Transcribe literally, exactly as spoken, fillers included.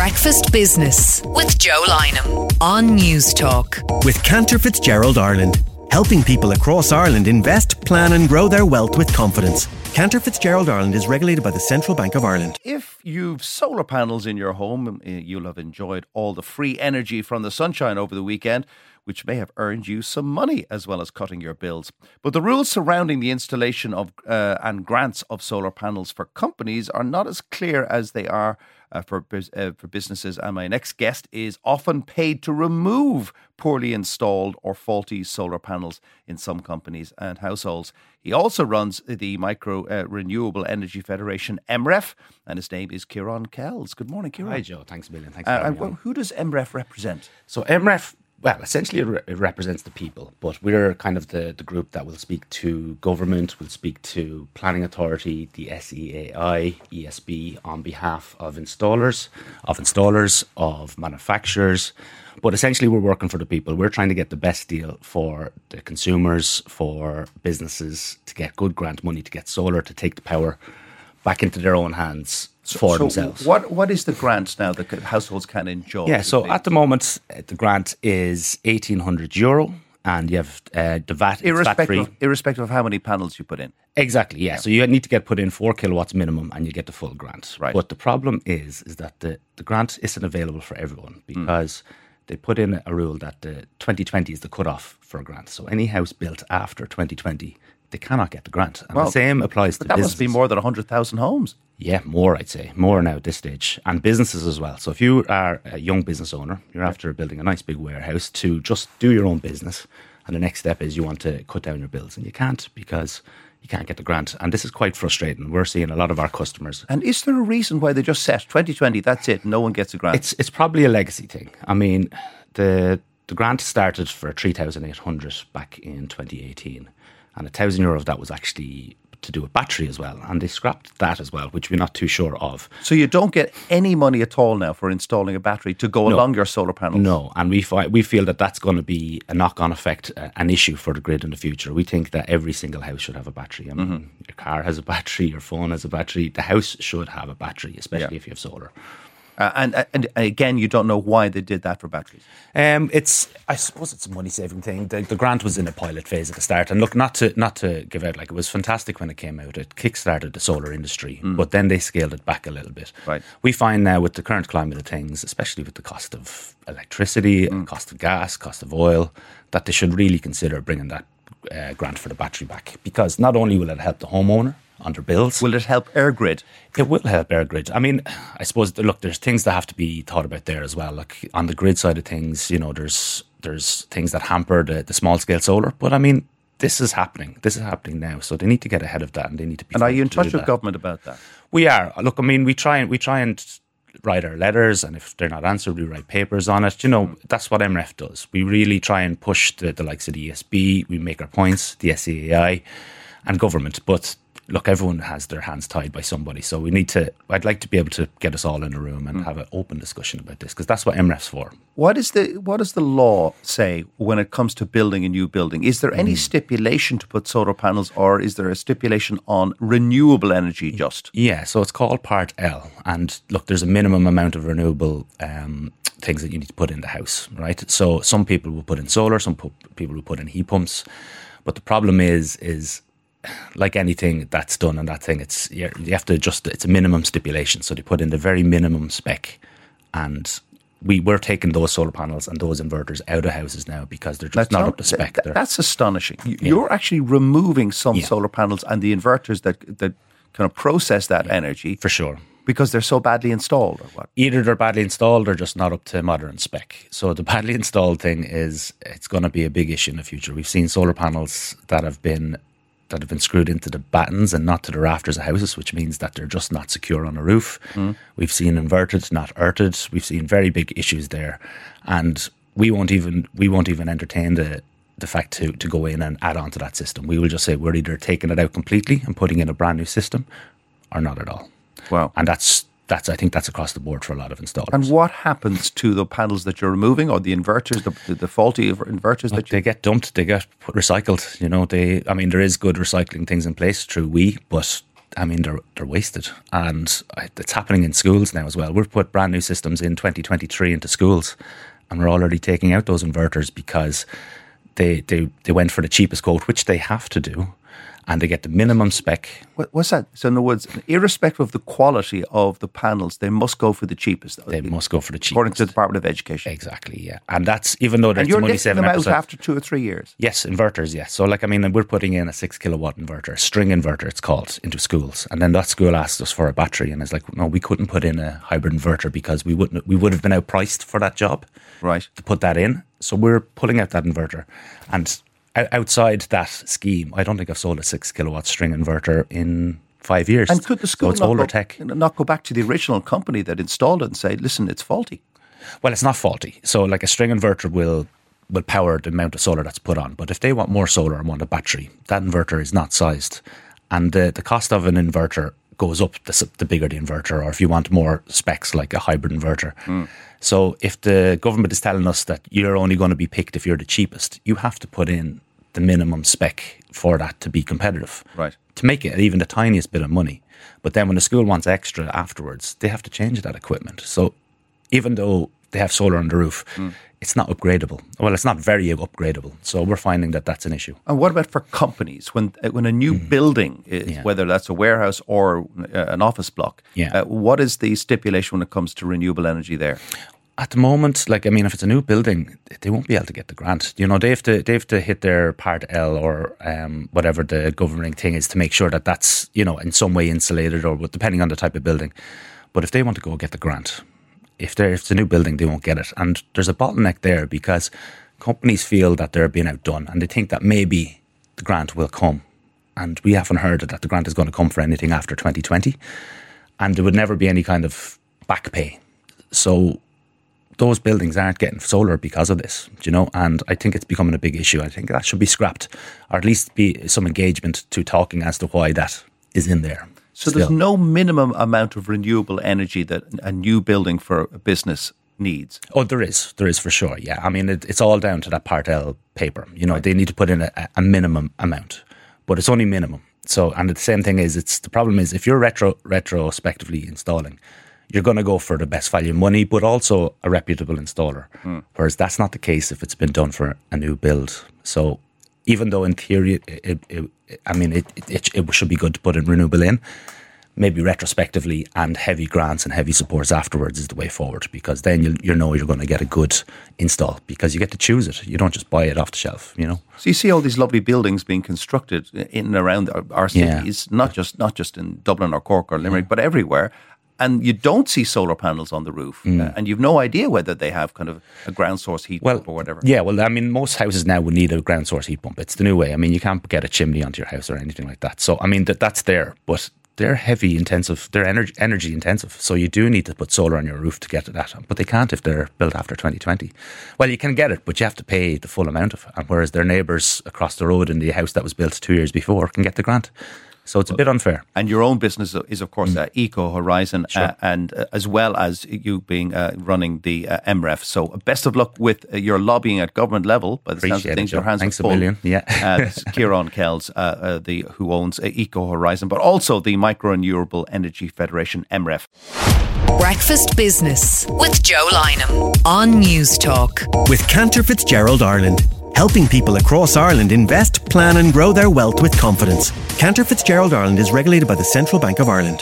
Breakfast Business with Joe Lynham on News Talk. With Cantor Fitzgerald Ireland, helping people across Ireland invest, plan and grow their wealth with confidence. Cantor Fitzgerald Ireland is regulated by the Central Bank of Ireland. If you've solar panels in your home, you'll have enjoyed all the free energy from the sunshine over the weekend, which may have earned you some money as well as cutting your bills. But the rules surrounding the installation of uh, and grants of solar panels for companies are not as clear as they are uh, for uh, for businesses. And my next guest is often paid to remove poorly installed or faulty solar panels in some companies and households. He also runs the Micro uh, Renewable Energy Federation, M R E F, and his name is Kieran Kells. Good morning, Kieran. Hi, Joe. Thanks a million. Thanks for Uh, having and me on. well, who does M R E F represent? So M R E F, well, essentially it, re- it represents the people, but we're kind of the, the group that will speak to government, will speak to planning authority, the S E A I, E S B on behalf of installers, of installers, of manufacturers. But essentially we're working for the people. We're trying to get the best deal for the consumers, for businesses, to get good grant money, to get solar, to take the power back into their own hands for so themselves. What What is the grant now that households can enjoy? Yeah, so at the moment, uh, the grant is eighteen hundred euro, and you have uh, the V A T, it's V A T Irrespective, free. of, irrespective of how many panels you put in. Exactly, yeah. So you need to get put in four kilowatts minimum, and you get the full grant. Right. But the problem is, is that the, the grant isn't available for everyone because mm. they put in a rule that the twenty twenty is the cutoff for a grant. So any house built after twenty twenty, they cannot get the grant. And Well, the same applies to But that businesses. must be more than one hundred thousand homes. Yeah, more, I'd say. More now at this stage. And businesses as well. So if you are a young business owner, you're after building a nice big warehouse to just do your own business. And the next step is you want to cut down your bills. And you can't because you can't get the grant. And this is quite frustrating. We're seeing a lot of our customers. And is there a reason why they just set twenty twenty, that's it, no one gets a grant? It's it's probably a legacy thing. I mean, the the grant started for three thousand eight hundred back in twenty eighteen. And one thousand euro of that was actually to do a battery as well. And they scrapped that as well, which we're not too sure of. So you don't get any money at all now for installing a battery to go No. along your solar panels? No, and we fi- we feel that that's going to be a knock-on effect, uh, an issue for the grid in the future. We think that every single house should have a battery. I mean, Mm-hmm. your car has a battery, your phone has a battery. The house should have a battery, especially Yeah. if you have solar. Uh, and, and and again, you don't know why they did that for batteries. Um, it's I suppose it's a money saving thing. The, the grant was in a pilot phase at the start, and look, not to not to give out, like, it was fantastic when it came out. It kickstarted the solar industry, but then they scaled it back a little bit. Right. We find now with the current climate of things, especially with the cost of electricity, cost of gas, cost of oil, that they should really consider bringing that uh, grant for the battery back, because not only will it help the homeowner on their bills. Will it help EirGrid? It will help EirGrid. I mean, I suppose, look, there's things that have to be thought about there as well. Like on the grid side of things, you know, there's there's things that hamper the, the small scale solar. But I mean, this is happening. This is happening now. So they need to get ahead of that, and they need to be. And are you in to touch do with that. government about that? We are. Look, I mean, we try and we try and write our letters, and if they're not answered, we write papers on it. You know, that's what M R E F does. We really try and push the, the likes of the E S B. We make our points, the S E A I, and government. But look, everyone has their hands tied by somebody, so we need to. I'd like to be able to get us all in a room and have an open discussion about this, because that's what M R E F's for. What is the what does the law say when it comes to building a new building? Is there any stipulation to put solar panels, or is there a stipulation on renewable energy just? Yeah, so it's called Part L, and look, there's a minimum amount of renewable um, things that you need to put in the house, right? So some people will put in solar, some pu- people will put in heat pumps, but the problem is is. Like anything that's done on that thing, it's you have to adjust. It's a minimum stipulation, so they put in the very minimum spec, and we we're taking those solar panels and those inverters out of houses now because they're just That's not up to spec. th- They're- that's astonishing. You- You're actually removing some Yeah. solar panels and the inverters that that kind of process that energy for sure. because they're so badly installed, or what? Either they're badly installed or just not up to modern spec. So the badly installed thing is it's going to be a big issue in the future. We've seen solar panels that have been that have been screwed into the battens and not to the rafters of houses, which means that they're just not secure on a roof. Mm. We've seen inverted, not earthed. We've seen very big issues there, and we won't even we won't even entertain the the fact to to go in and add on to that system. We will just say we're either taking it out completely and putting in a brand new system, or not at all. Wow. And that's that's I think that's across the board for a lot of installers. And what happens to the panels that you're removing, or the inverters, the, the, the faulty inverters that you... They get dumped, they get put- recycled. You know, they. I mean, there is good recycling things in place through we, but I mean, they're they're wasted, and it's happening in schools now as well. We've put brand new systems in twenty twenty-three into schools, and we're already taking out those inverters because they they they went for the cheapest quote, which they have to do, and they get the minimum spec. What, what's that? So in other words, irrespective of the quality of the panels, they must go for the cheapest. They must go for the cheapest, according to the Department of Education. Exactly, yeah, and that's even though there's and you're only lifting seven them out episodes. after two or three years. Yes, inverters. Yes, so like I mean, we're putting in a six kilowatt inverter, a string inverter, it's called, into schools, and then that school asked us for a battery, and it's like, no, we couldn't put in a hybrid inverter because we wouldn't, we would have been outpriced for that job, right? To put that in, so we're pulling out that inverter, and outside that scheme, I don't think I've sold a six kilowatt string inverter in five years. And could the school so it's not, older go, tech. not go back to the original company that installed it and say, listen, it's faulty? Well, it's not faulty. So like a string inverter will will power the amount of solar that's put on. But if they want more solar and want a battery, that inverter is not sized. And the, the cost of an inverter goes up the, the bigger the inverter, or if you want more specs like a hybrid inverter. Mm. So if the government is telling us that you're only going to be picked if you're the cheapest, you have to put in the minimum spec for that to be competitive, right? To make it even the tiniest bit of money. But then when the school wants extra afterwards, they have to change that equipment. So even though they have solar on the roof, mm. it's not upgradable. Well, it's not very upgradable. So we're finding that that's an issue. And what about for companies? When when a new mm. building is, yeah. whether that's a warehouse or uh, an office block, yeah. uh, what is the stipulation when it comes to renewable energy there? At the moment, like, I mean, if it's a new building, they won't be able to get the grant. You know, they have to, they have to hit their Part L or um, whatever the governing thing is to make sure that that's, you know, in some way insulated, or depending on the type of building. But if they want to go get the grant, if, they're, if it's a new building, they won't get it. And there's a bottleneck there because companies feel that they're being outdone and they think that maybe the grant will come. And we haven't heard that the grant is going to come for anything after twenty twenty. And there would never be any kind of back pay. So those buildings aren't getting solar because of this, you know, and I think it's becoming a big issue. I think that should be scrapped, or at least be some engagement to talking as to why that is in there. So still. There's no minimum amount of renewable energy that a new building for a business needs? Oh, there is. There is for sure, yeah. I mean, it, it's all down to that Part L paper. You know, right. They need to put in a, a minimum amount, but it's only minimum. So, and the same thing is, it's the problem is if you're retro retrospectively installing, you're going to go for the best value money, but also a reputable installer. Mm. Whereas that's not the case if it's been done for a new build. So even though in theory, it, it, it, I mean, it, it, it should be good to put in renewable in, maybe retrospectively and heavy grants and heavy supports afterwards is the way forward, because then you you know you're going to get a good install because you get to choose it. You don't just buy it off the shelf, you know. So you see all these lovely buildings being constructed in and around our, our cities, yeah. not just not just in Dublin or Cork or Limerick, yeah. but everywhere. And you don't see solar panels on the roof, mm. uh, and you've no idea whether they have kind of a ground source heat well, pump or whatever. Yeah, well, I mean, most houses now would need a ground source heat pump. It's the new way. I mean, you can't get a chimney onto your house or anything like that. So, I mean, that that's there, but they're heavy intensive, they're energy, energy intensive. So you do need to put solar on your roof to get to that, but they can't if they're built after twenty twenty. Well, you can get it, but you have to pay the full amount of it. And whereas their neighbours across the road in the house that was built two years before can get the grant. So it's a bit unfair. And your own business is, of course, mm. uh, Eco Horizon, sure. uh, and uh, as well as you being uh, running the uh, M R E F. So uh, best of luck with uh, your lobbying at government level. By the sounds of things, it, your hands Thanks are full. a million. Yeah. uh, this is Kieran Kells, uh, uh, the who owns uh, Eco Horizon, but also the Micro Renewable Energy Federation, M R E F. Breakfast Business with Joe Lynham on News Talk. With Cantor Fitzgerald Ireland. Helping people across Ireland invest, plan and grow their wealth with confidence. Cantor Fitzgerald Ireland is regulated by the Central Bank of Ireland.